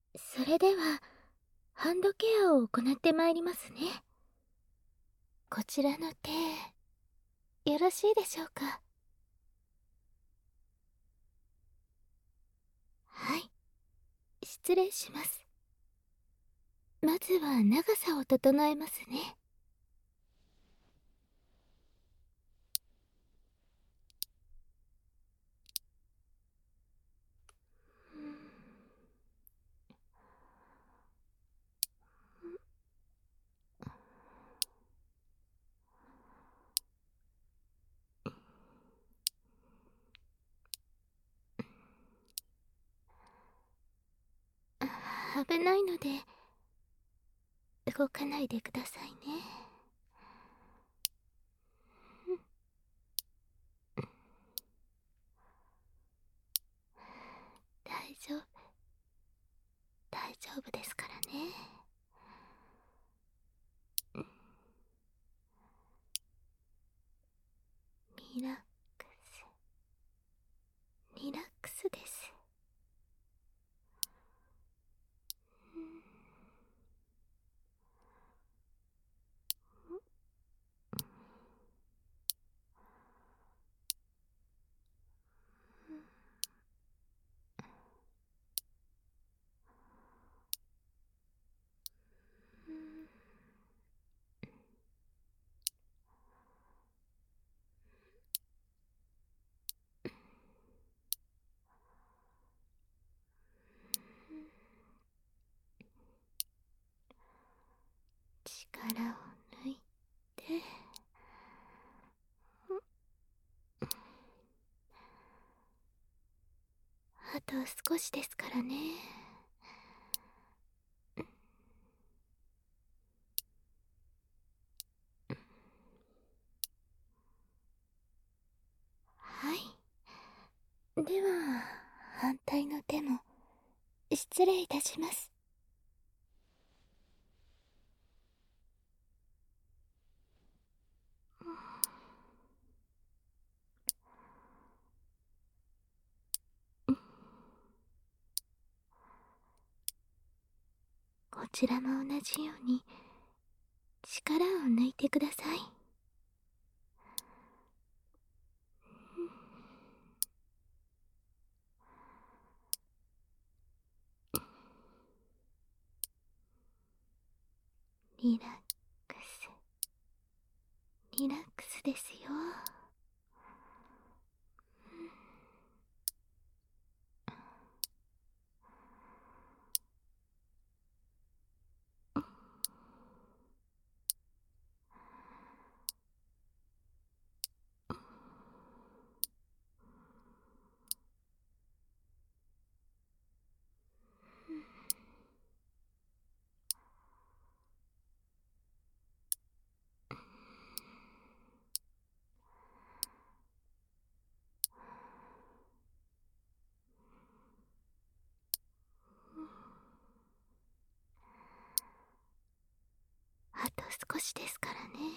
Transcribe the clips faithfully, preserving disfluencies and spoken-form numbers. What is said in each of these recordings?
それではハンドケアを行ってまいりますね。こちらの手よろしいでしょうか。はい、失礼します。まずは長さを整えますね。危ないので動かないでくださいね。大丈夫、大丈夫ですからね。リラックス、リラックスです。力を抜いて、あと少しですからね。はい、では反対の手も失礼いたします。こちらも同じように力を抜いてください。リラックス、リラックスですよ。あと少しですからね。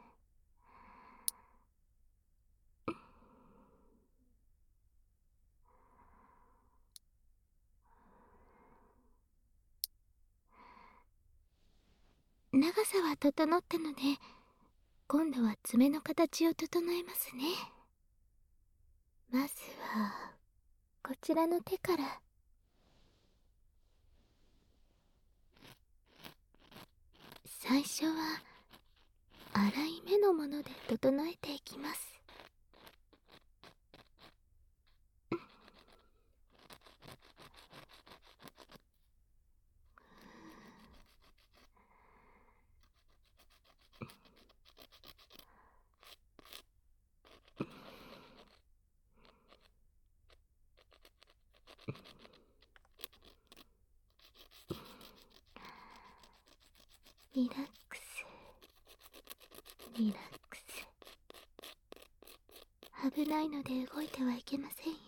長さは整ったので、今度は爪の形を整えますね。まずはこちらの手から。最初は粗い目のもので整えていきます。リラックス、リラックス。危ないので動いてはいけませんよ。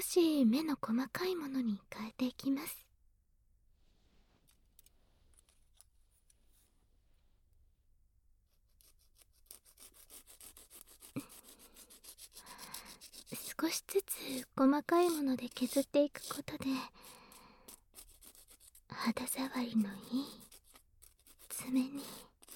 し目の細かいものに変えていきます。少しずつ細かいもので削っていくことで肌触りのいい爪に。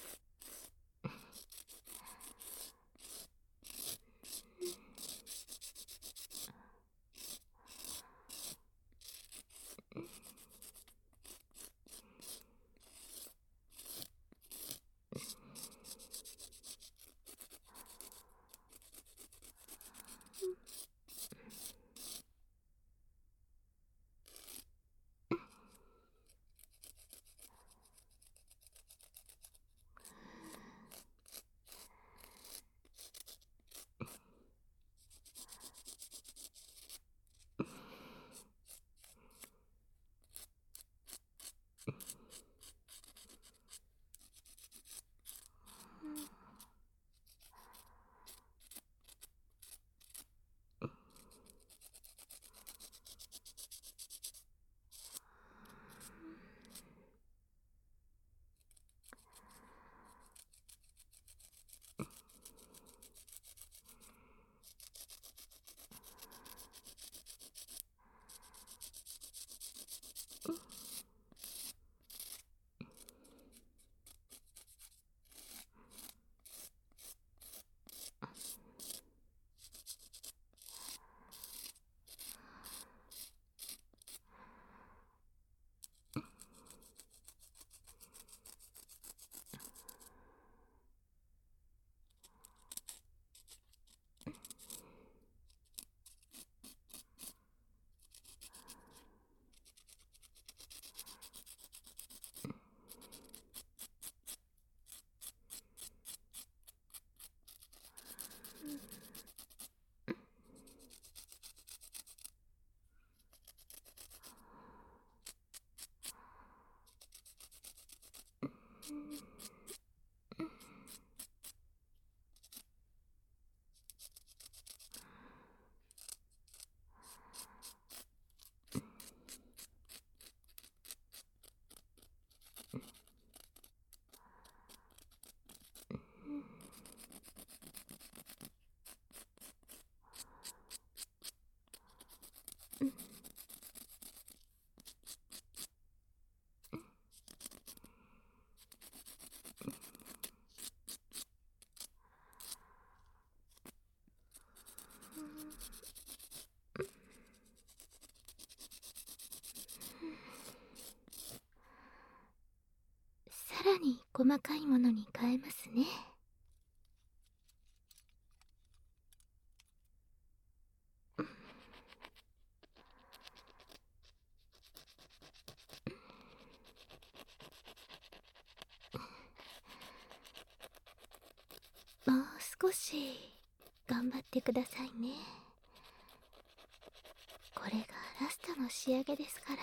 さらに細かいものに変えますね。もう少し頑張ってくださいね。これがラストの仕上げですから。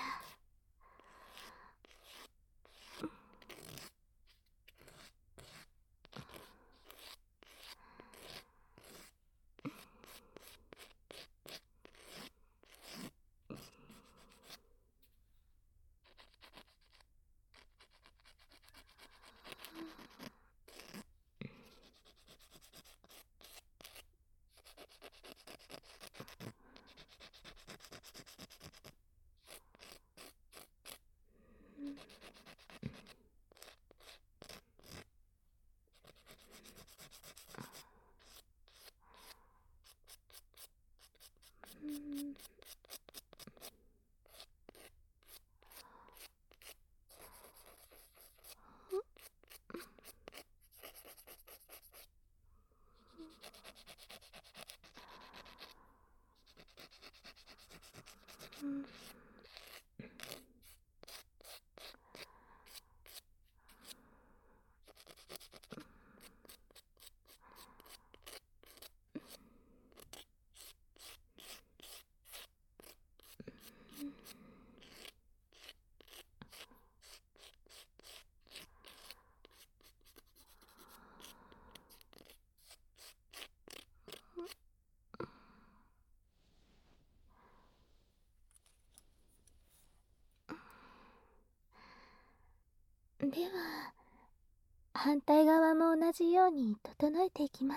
では反対側も同じように整えていきます。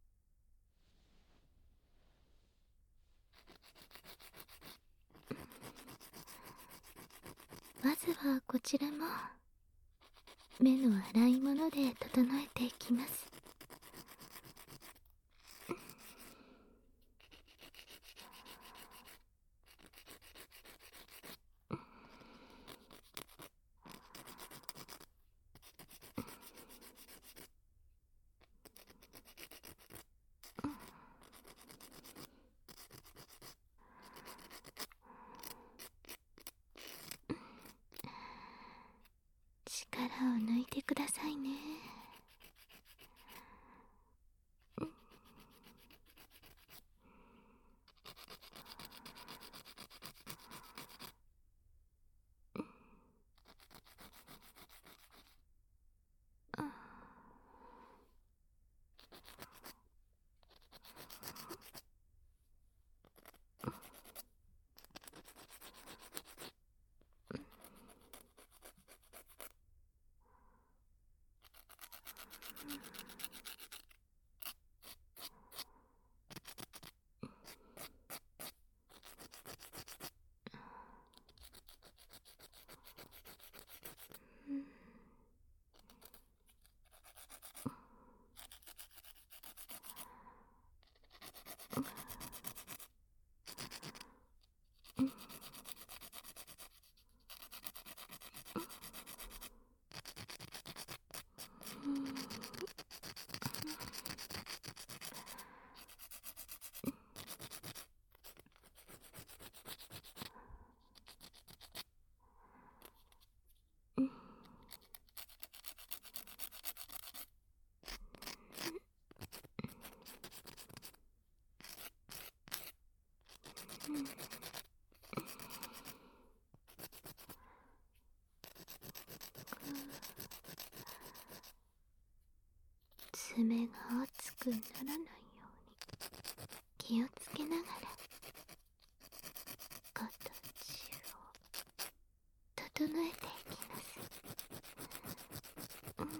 まずはこちらも目の粗いもので整えていきます。力を抜いてくださいね。爪が熱くならないように気をつけながら形を整えていきます。うん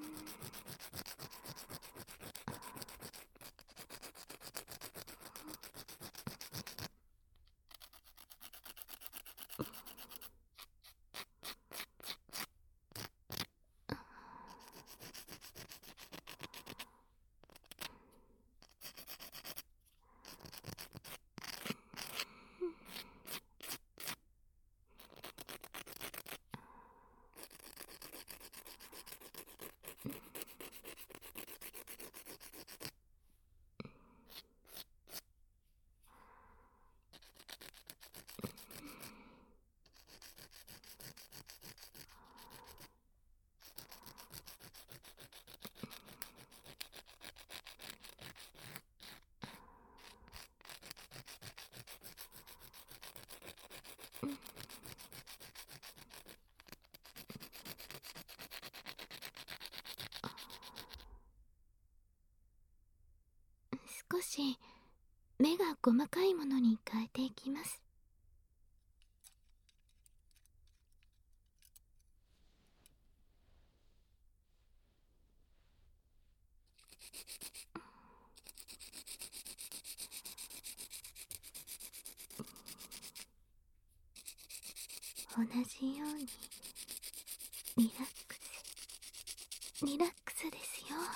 少し目が細かいものに変えていきます。同じようにリラックスリラックスですよ。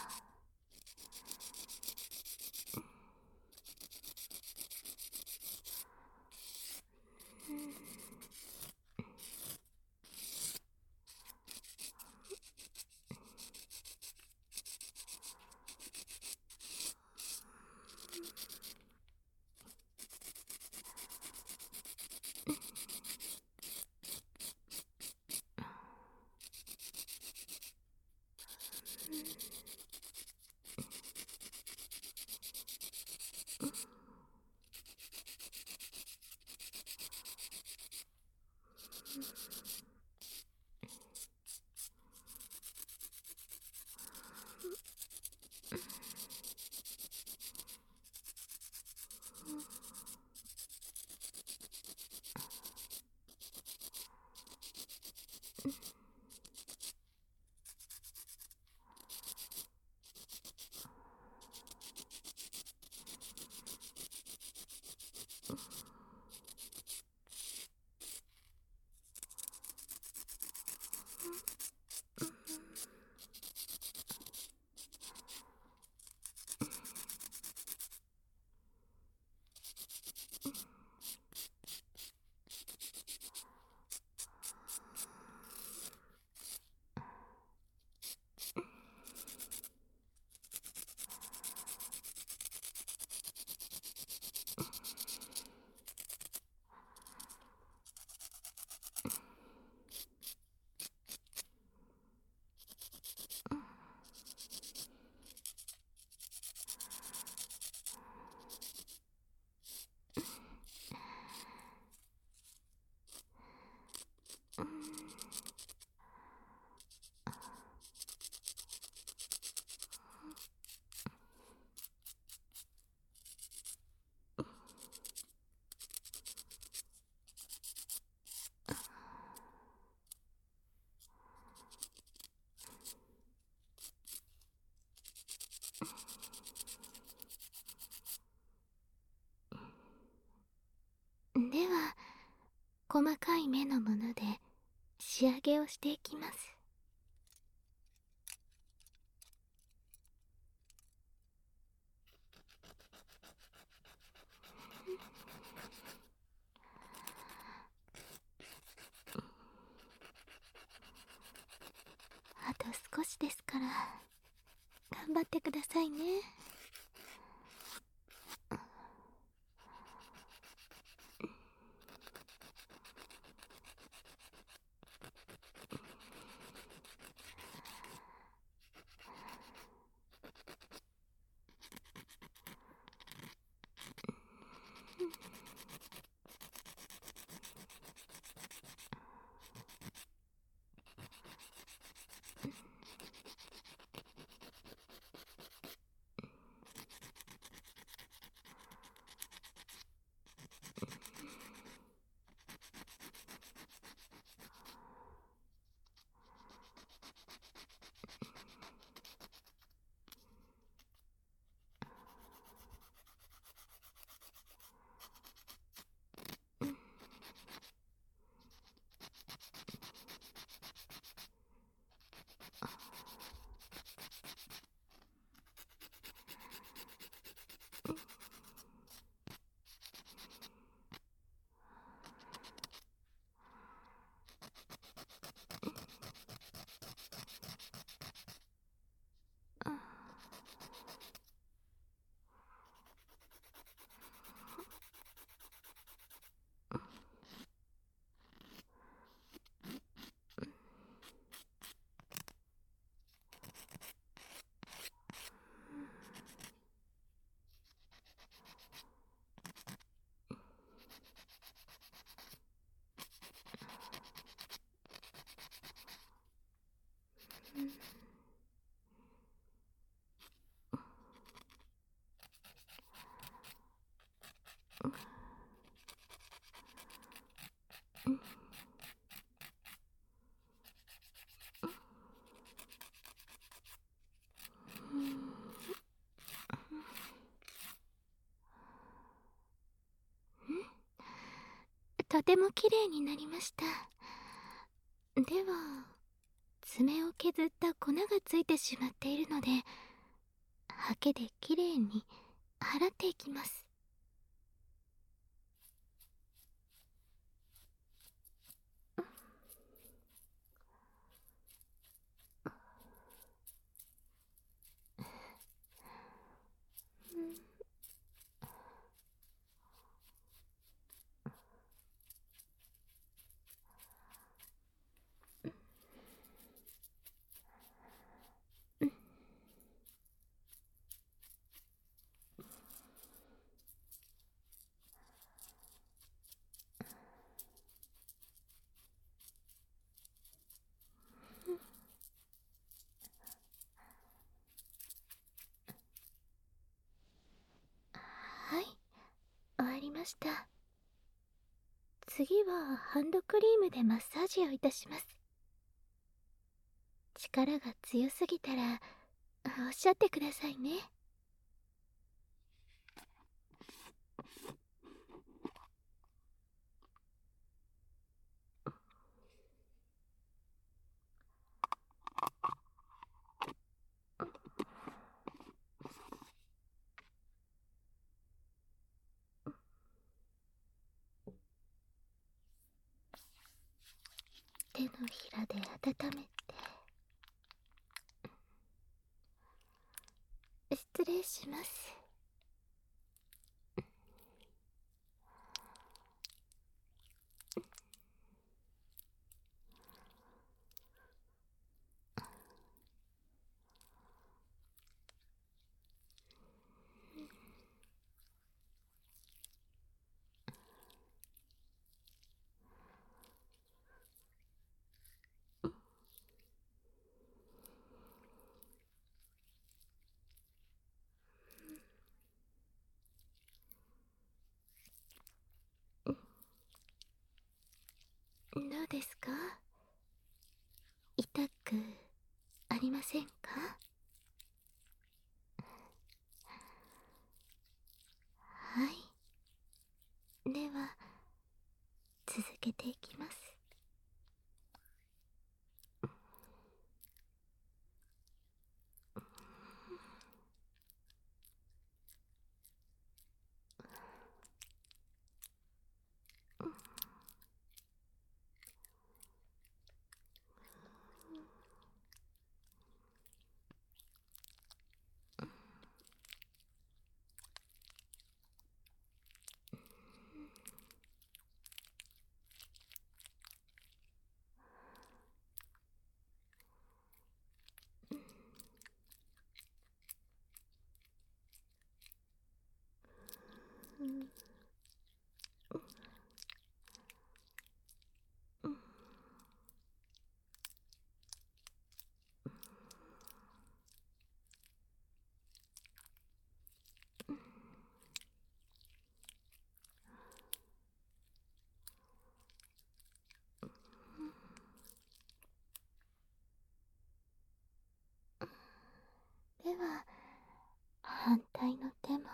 細かい目のもので仕上げをしていきます。あと少しですから頑張ってくださいね。とても綺麗になりました。では爪を削った粉がついてしまっているので、ハケで綺麗に払っていきます。はい、終わりました。次はハンドクリームでマッサージをいたします。力が強すぎたらおっしゃってくださいね。手のひらで温めて。失礼します。どうですか？痛くありませんか？はい。では続けていの手も。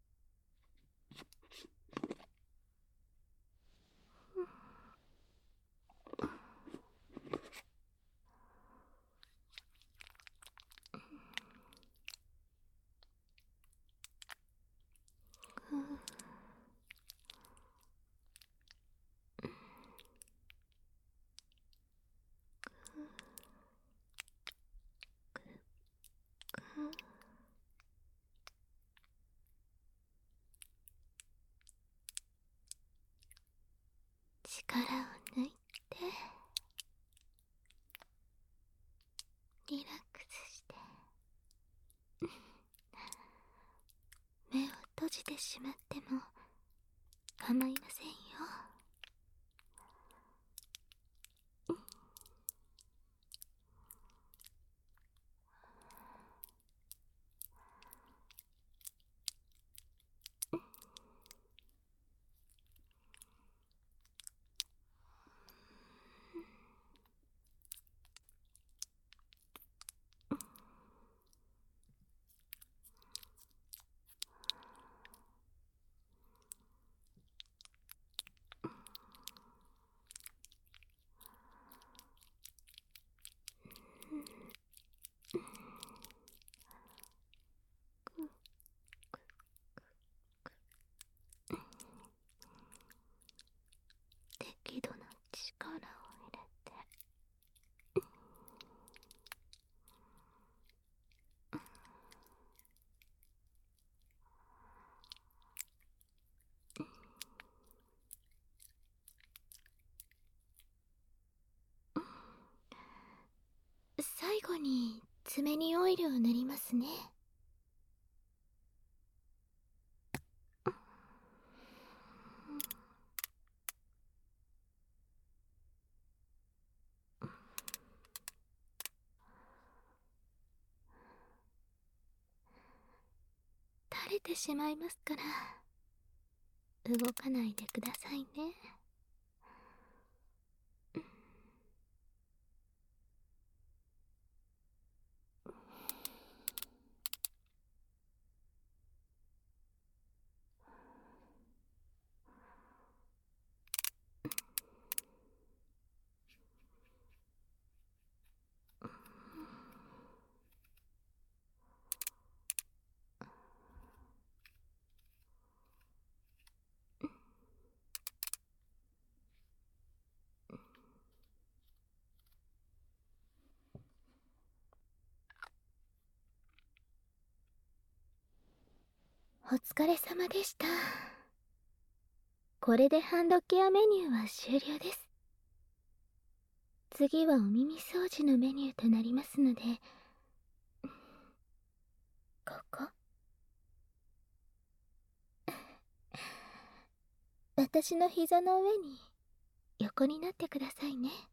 力を抜いてリラックスして目を閉じてしまっても構いませんよ。適度な力を入れて最後に爪にオイルを塗りますね。垂れてしまいますから動かないでくださいね。お疲れ様でした。これでハンドケアメニューは終了です。次はお耳掃除のメニューとなりますので、ここ私の膝の上に横になってくださいね。